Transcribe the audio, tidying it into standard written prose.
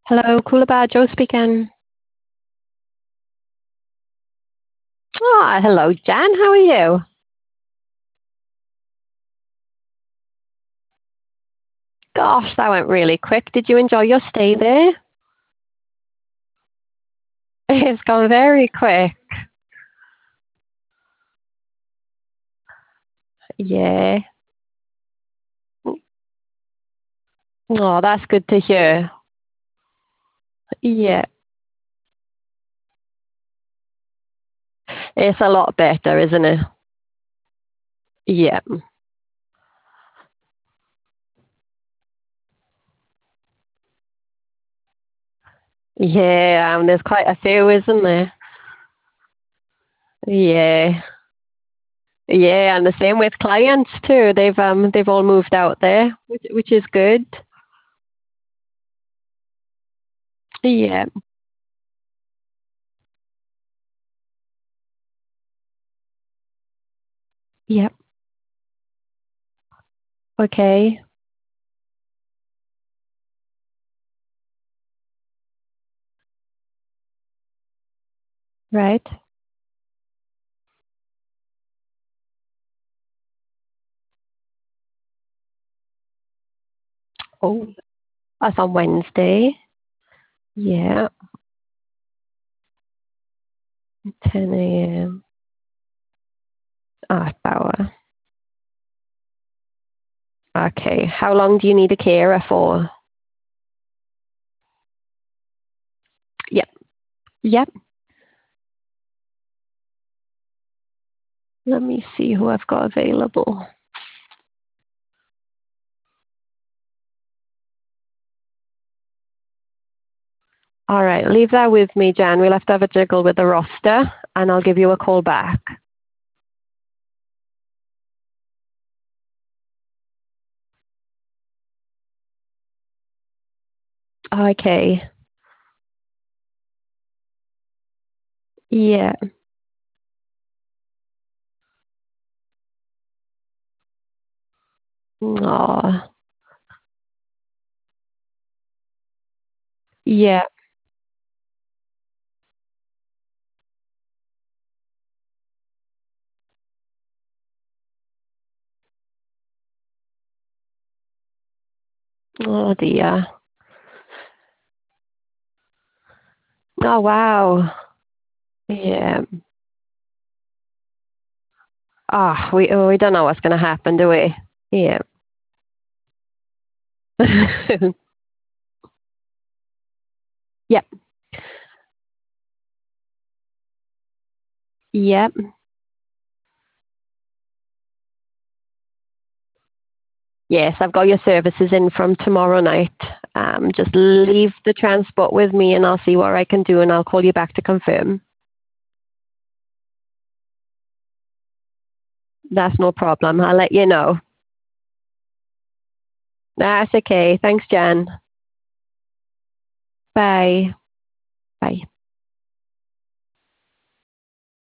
Hello, Coolabah, Joe speaking. Hello, Jan. How are you? Gosh, that went really quick. Did you enjoy your stay there? It's gone very quick. Yeah. Oh, that's good to hear. Yeah, it's a lot better, isn't it? Yeah. Yeah, there's quite a few, isn't there? Yeah. Yeah, and the same with clients too. They've all moved out there, which is good. Yeah. Yep. Okay. Right. Oh, that's on Wednesday. Yeah. 10 a.m. Art Bauer. Okay. How long do you need a carer for? Yep. Yep. Let me see who I've got available. All right. Leave that with me, Jan. We'll have to have a jiggle with the roster and I'll give you a call back. Okay. Yeah. Oh, yeah. Oh, dear. Oh, wow. Yeah. We don't know what's going to happen, do we? Yeah. Yep. Yep. Yes, I've got your services in from tomorrow night. Just leave the transport with me and I'll see what I can do and I'll call you back to confirm. That's no problem. I'll let you know. That's okay. Thanks, Jan. Bye. Bye.